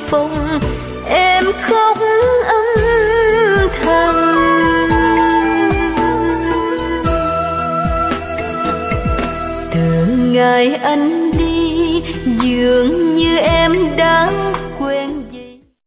phòng em khóc âm thầm. Từ ngày anh đi dường như em đã